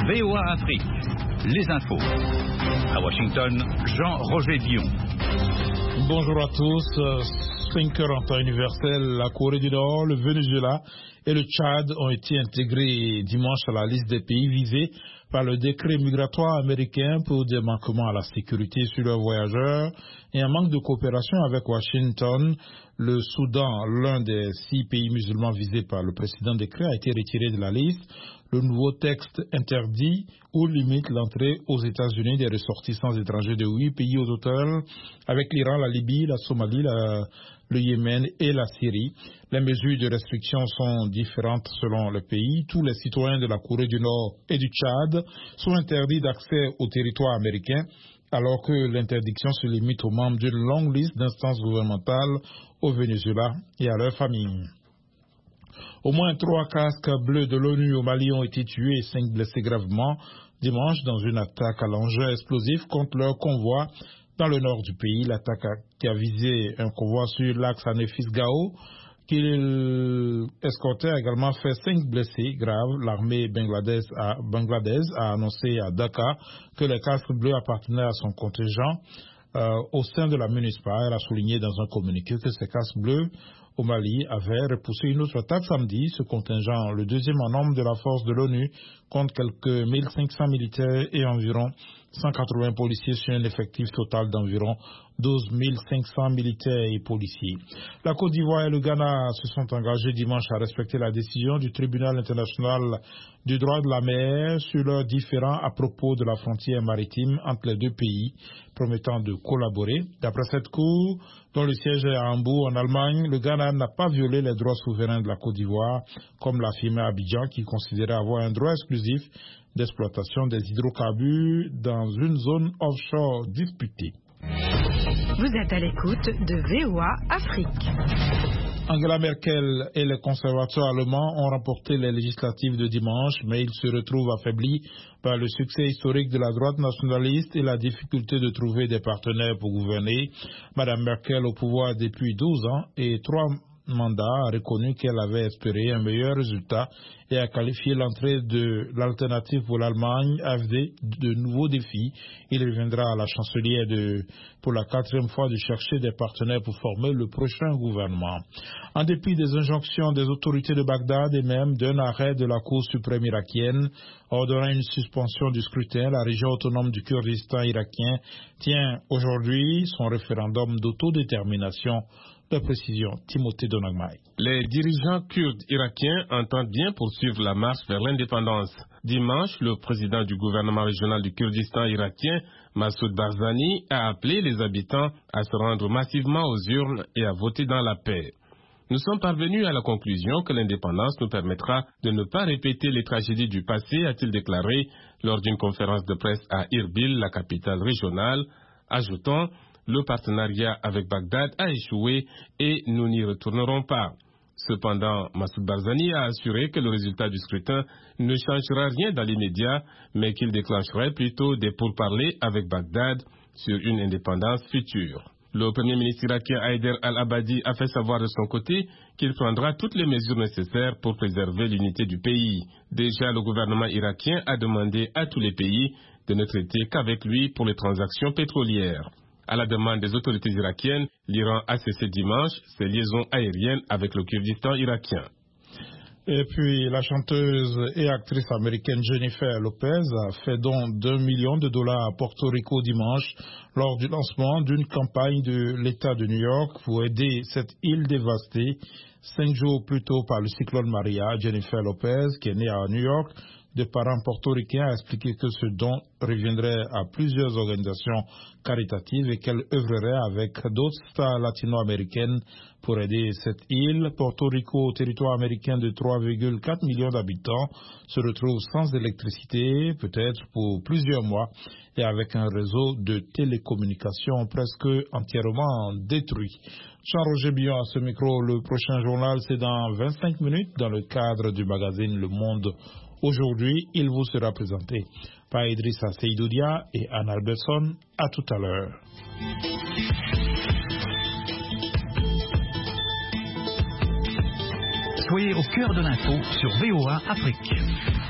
VOA Afrique, les infos. À Washington, Jean-Roger Bion. Bonjour à tous. 5 heures en temps universel, la Corée du Nord, le Venezuela et le Tchad ont été intégrés dimanche à la liste des pays visés par le décret migratoire américain pour des manquements à la sécurité sur leurs voyageurs et un manque de coopération avec Washington. Le Soudan, l'un des 6 pays musulmans visés par le précédent décret, a été retiré de la liste. Le nouveau texte interdit ou limite l'entrée aux États-Unis des ressortissants étrangers de 8 pays au total, avec l'Iran, la Libye, la Somalie, le Yémen et la Syrie. Les mesures de restriction sont différentes selon le pays. Tous les citoyens de la Corée du Nord et du Tchad sont interdits d'accès au territoire américain, alors que l'interdiction se limite aux membres d'une longue liste d'instances gouvernementales au Venezuela et à leurs familles. Au moins 3 casques bleus de l'ONU au Mali ont été tués et 5 blessés gravement dimanche dans une attaque à l'engin explosif contre leur convoi dans le nord du pays. L'attaque qui a visé un convoi sur l'axe Anefis-Gao qu'il escortait a également fait 5 blessés graves. L'armée bangladaise a annoncé à Dakar que les casques bleus appartenaient à son contingent au sein de la MINUSPA. Elle a souligné dans un communiqué que ces casques bleus au Mali avait repoussé une autre attaque samedi. Ce contingent, le deuxième en nombre de la force de l'ONU, compte quelques 1500 militaires et environ 180 policiers sur un effectif total d'environ 12 500 militaires et policiers. La Côte d'Ivoire et le Ghana se sont engagés dimanche à respecter la décision du tribunal international du droit de la mer sur leurs différends à propos de la frontière maritime entre les deux pays, promettant de collaborer. D'après cette cour, dont le siège est à Hambourg, en Allemagne, le Ghana n'a pas violé les droits souverains de la Côte d'Ivoire, comme l'affirmait Abidjan, qui considérait avoir un droit exclusif d'exploitation des hydrocarbures dans une zone offshore disputée. Vous êtes à l'écoute de VOA Afrique. Angela Merkel et les conservateurs allemands ont remporté les législatives de dimanche, mais ils se retrouvent affaiblis par le succès historique de la droite nationaliste et la difficulté de trouver des partenaires pour gouverner. Madame Merkel, au pouvoir depuis 12 ans et 3 mandats, a reconnu qu'elle avait espéré un meilleur résultat et a qualifié l'entrée de l'alternative pour l'Allemagne AfD de nouveaux défis. Il reviendra à la chancelière pour la 4e fois de chercher des partenaires pour former le prochain gouvernement. En dépit des injonctions des autorités de Bagdad et même d'un arrêt de la Cour suprême irakienne ordonnant une suspension du scrutin, la région autonome du Kurdistan irakien tient aujourd'hui son référendum d'autodétermination. De précision, Timothée Donagmaï. Les dirigeants kurdes irakiens entendent bien poursuivre la marche vers l'indépendance. Dimanche, le président du gouvernement régional du Kurdistan irakien, Massoud Barzani, a appelé les habitants à se rendre massivement aux urnes et à voter dans la paix. Nous sommes parvenus à la conclusion que l'indépendance nous permettra de ne pas répéter les tragédies du passé, a-t-il déclaré lors d'une conférence de presse à Irbil, la capitale régionale, ajoutant: le partenariat avec Bagdad a échoué et nous n'y retournerons pas. Cependant, Massoud Barzani a assuré que le résultat du scrutin ne changera rien dans l'immédiat, mais qu'il déclencherait plutôt des pourparlers avec Bagdad sur une indépendance future. Le premier ministre irakien Haider al-Abadi a fait savoir de son côté qu'il prendra toutes les mesures nécessaires pour préserver l'unité du pays. Déjà, le gouvernement irakien a demandé à tous les pays de ne traiter qu'avec lui pour les transactions pétrolières. À la demande des autorités irakiennes, l'Iran a cessé dimanche ses liaisons aériennes avec le Kurdistan irakien. Et puis, la chanteuse et actrice américaine Jennifer Lopez a fait don d'$1 million à Porto Rico dimanche lors du lancement d'une campagne de l'État de New York pour aider cette île dévastée 5 jours plus tôt par le cyclone Maria. Jennifer Lopez, qui est née à New York, de parents portoricains, a expliqué que ce don reviendrait à plusieurs organisations caritatives et qu'elle œuvrerait avec d'autres stars latino-américaines pour aider cette île. Porto Rico, territoire américain de 3,4 millions d'habitants, se retrouve sans électricité, peut-être pour plusieurs mois, et avec un réseau de télécommunications presque entièrement détruit. Jean-Roger Bion à ce micro. Le prochain journal, c'est dans 25 minutes dans le cadre du magazine Le Monde. Aujourd'hui, il vous sera présenté par Idrissa Seydoudia et Anne Alberson. À tout à l'heure. Soyez au cœur de l'info sur VOA Afrique.